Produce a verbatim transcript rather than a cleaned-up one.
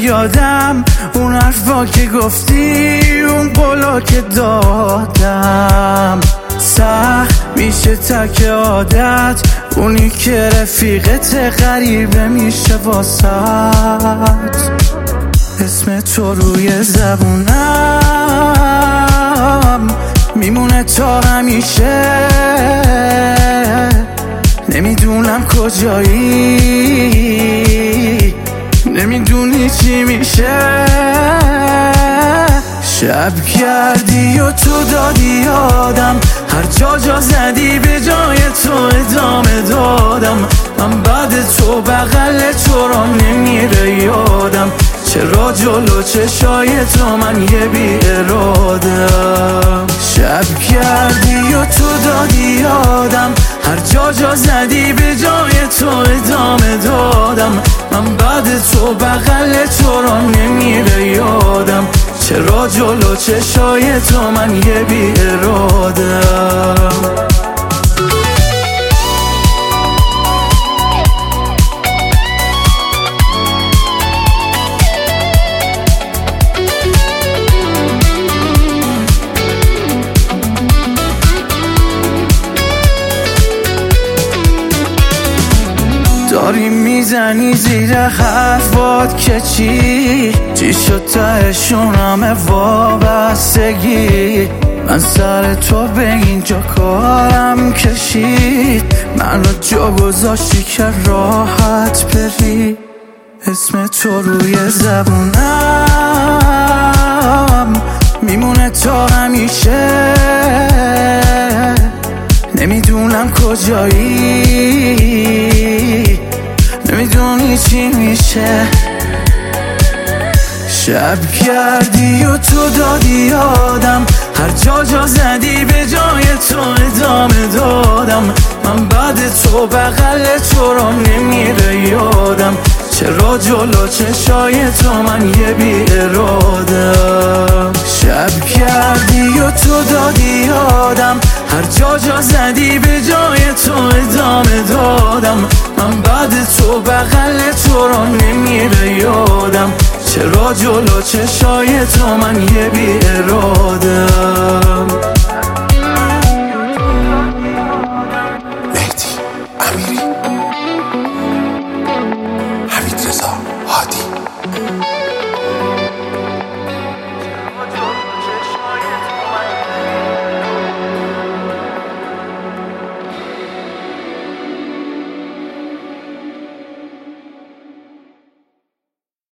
یادم اون حرفا که گفتی، اون قولا که دادم. سخت میشه تک عادت، اونی که رفیقت غریبه میشه واسط. اسم تو روی زبونم میمونه تا همیشه. نمیدونم کجایی، نمیدونی چی میشه. شب کردی و تو دادی یادم، هر جا جا زدی به جای تو ادامه دادم. من بعد تو بغل تو را نمیره یادم، چرا جلو چشای تو من یه بی ارادم. شب کردی و تو دادی یادم، هر جا جا زدی به جای تو ادامه دادم. من بعد تو بغل تو را نمیره یادم، چرا جلو چشای تو من یه بی ارادم. داری میزنی زیر حرفات که چی چی شد تهشون همه وابستگی. من سر تو به اینجا کارم کشید، منو جا گذاشتی که راحت بری. اسم تو روی زبونم میمونه تا همیشه. نمیدونم کجایی، نمیدونی چی میشه. شب کردی و تو دادی یادم، هر جا جا زدی به جای تو ادامه دادم. من بعد تو بغل تو را نمیره یادم، چرا جلو چشای تو من یه بی ارادم. شب کردی و تو دادی یادم، هر جا جا زدی به جای تو ادامه دادم. من بعد تو بغل تو را نمیره یادم، چرا جلو چشای تو من یه بی ارادم.